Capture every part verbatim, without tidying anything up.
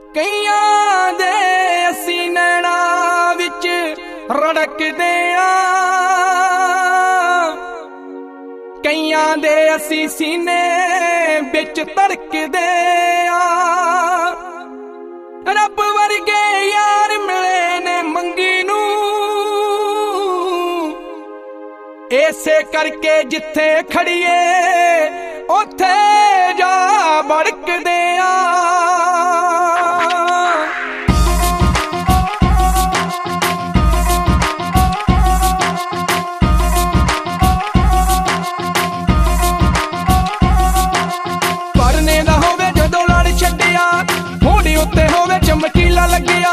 ਕਈਆਂ ਦੇ ਅਸੀਂ ਨੈਣਾ ਵਿੱਚ ਰੜਕਦੇ ਆਂ, ਕਈਆਂ ਦੇ ਅਸੀਂ ਸੀਨੇ ਵਿੱਚ ਧੜਕਦੇ ਆਂ। ਰੱਬ ਵਰਗੇ ਯਾਰ ਮਿਲੇ ਨੇ ਮੰਗੀ ਨੂੰ, ਇਸੇ ਕਰਕੇ ਜਿੱਥੇ ਖੜੀਏ ਉੱਥੇ ਜਾ ਵੜਕਦੇ ਆਂ। ਪਰਨੇ ਦਾ ਹੋਵੇ ਜਦੋਂ ਲੜ ਛੱਡਿਆ, ਹੋਣੀ ਉੱਤੇ ਹੋਵੇ ਚਮਕੀਲਾ ਲੱਗਿਆ।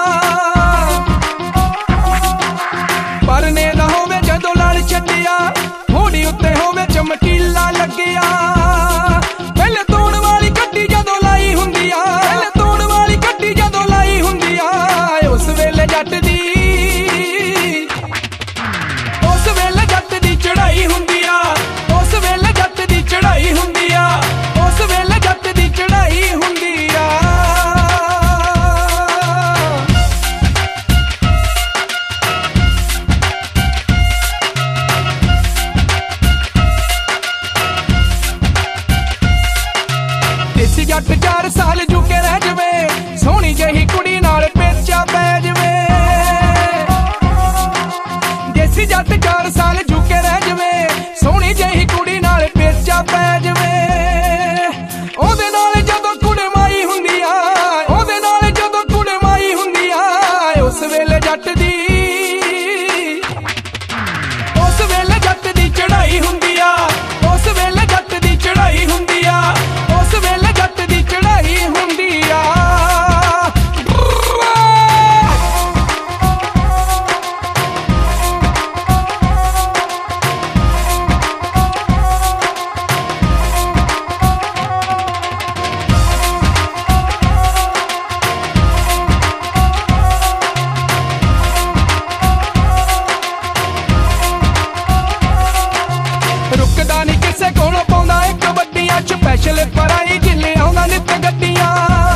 ਪਰਨੇ ਦਾ ਹੋਵੇ ਜਦੋਂ ਲੜ ਛੱਡਿਆ, ਹੋਣੀ ਉੱਤੇ ਹੋਵੇ ਚਮਕੀਲਾ ਲੱਗਿਆ। ਪਹਿਲੇ ਤੋੜ ਵਾਲੀ ਕੱਟੀ ਜਦੋਂ ਲਾਈ ਹੁੰਦੀ ਆ, ਪਹਿਲੇ ਤੋੜ ਵਾਲੀ ਕੱਟੀ ਜਦੋਂ ਲਾਈ ਹੁੰਦੀ ਆ, ਉਸ ਵੇਲੇ ਜੱਟ ਦੀ ਉਸ ਵੇਲੇ ਜੱਟ ਦੀ ਚੜਾਈ ਹੁੰਦੀ ਆ, ਉਸ ਵੇਲੇ ਜੱਟ ਦੀ ਚੜਾਈ ਹੁੰਦੀ ਆ, ਉਸ ਵੇਲੇ ਜੱਟ ਦੀ ਚੜਾਈ ਹੁੰਦੀ ਆ। ਦੇਸੀ ਜੱਟ ਚਾਰ ਸਾਲ ਜੁਕੇ ਰਹਿ ਜਵੇ, ਸੋਹਣੀ ਜਿਹੀ ਕੁੜੀ ਨਾਲ ਪੇਚਾ ਪੈ ਜਵੇ। ਦੇਸੀ ਜੱਟ ਚਾਰ ਸਾਲ ਜੁਕੇ ਰਹਿ ਜਵੇ, ਸੋਹਣੀ ਜਿਹੀ ਕੁੜੀ ਨਾਲ ਪੇਚਾ ਪੈ ਜਵੇ। ਉਹਦੇ ਨਾਲ ਜਦੋਂ ਕੁੜਮਾਈ ਹੁੰਦੀ ਆ, ਉਹਦੇ ਨਾਲ ਜਦੋਂ ਕੁੜਮਾਈ ਹੁੰਦੀ ਆ, ਉਸ ਵੇਲੇ ਜੱਟ ਦੀ ਉਸ ਵੇਲੇ ਜੱਟ ਦੀ ਚੜਾਈ ਹੁੰਦੀ ਆ, ਉਸ ਵੇਲੇ ਜੱਟ ਦੀ ਚੜਾਈ ਹੁੰਦੀ ਆ, ਉਸ ਵੇਲੇ ਜੱਟ ਦੀ ਚੜਾਈ ਹੁੰਦੀ ਆ। ਰੁਕਦਾ ਨੀ ਕਿਸੇ ਕੋਲੋਂ ਪਾਉਂਦਾ ਇੱਕ ਵੱਡੀਆਂ ਸਪੈਸ਼ਲ ਪਰਾਈ ਜਿੱਲੇ ਆਉਂਦਾ ਨਿੱਤ ਗੱਡੀਆਂ।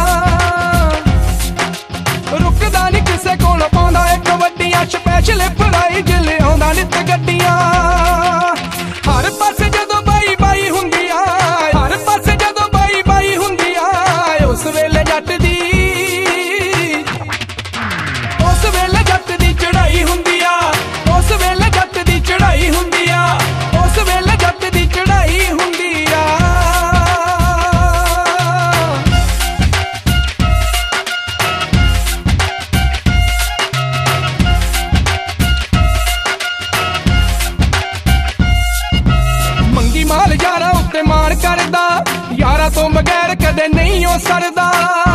ਰੁਕਦਾ ਨੀ ਕਿਸੇ ਕੋਲੋਂ ਪਾਉਂਦਾ ਇੱਕ ਵੱਡੀਆਂ ਸਪੈਸ਼ਲ ਪਰਾਈ ਜਿੱਲੇ ਆਉਂਦਾ ਨਿੱਤ ਗੱਡੀਆਂ। ਹਰ ਪਾਸੇ ਜਦੋਂ ਬਾਈ ਬਾਈ ਹੁੰਦੀ ਆ, ਹਰ ਪਾਸੇ ਜਦੋਂ ਬਾਈ ਬਾਈ ਹੁੰਦੀ ਆ, ਉਸ ਵੇਲੇ ਜੱਟ ਦੀ ਉਸ ਵੇਲੇ ਜੱਟ ਦੀ ਚੜਾਈ ਹੁੰਦੀ ਆ, ਉਸ ਵੇਲੇ ਜੱਟ ਦੀ ਚੜਾਈ ਹੁੰਦੀ ਆ, ਉਸ ਵੇਲੇ ਜੱਟ ਦੀ ਚੜਾਈ ਹੁੰਦੀ ਆ। ਮੰਗੀ ਮਾਲ ਯਾਰਾਂ ਉੱਤੇ ਮਾਣ ਕਰਦਾ, ਯਾਰਾਂ ਤੋਂ ਬਗੈਰ ਕਦੇ ਨਹੀਂ ਉਹ ਸਰਦਾ।